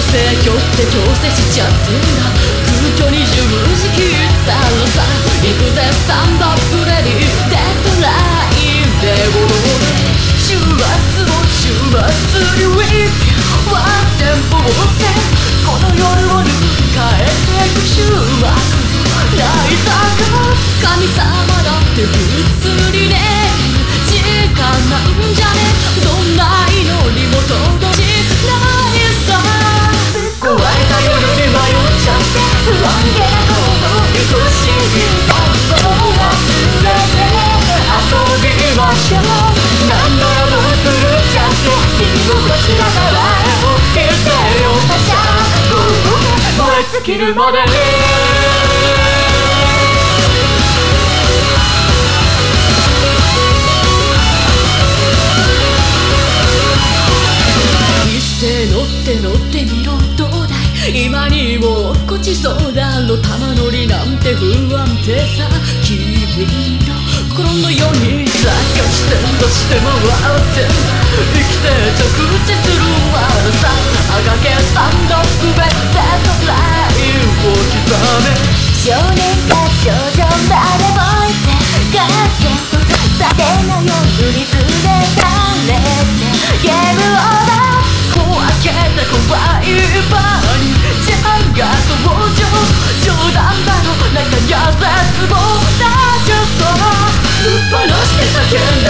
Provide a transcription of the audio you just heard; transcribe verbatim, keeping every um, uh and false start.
制御って強制しちゃってんだ。空虚に十字切ったらさ、行くぜスタンドアップレディー、デッドラインで踊る。週末を週末にウィークワンテンポを追ってこの夜を塗り替えていく週末。ライザーが神様だって普通にね、時間なんじゃね、どんな祈りも届きないさ。壊れた夜に迷っちゃって不安げなことに不思議なことが全て遊びましょう。なんならぶっ狂っちゃって君もこちらから起きてよたしゃ燃え尽きるまで乗って乗ってみろどうだい、今にも落っこちそうだろ。玉乗りなんて不安定さ、君の心のように落下してどうしても笑って生きて着地するまでさ。赤毛スタンドアップベッドラインを刻め。 少年が少女までもいてガッチェットさての夜に連れられてゲームオーバー開けて怖いバーにジャンが登場。冗談だろ中には絶望だけどぶっ放して叫ん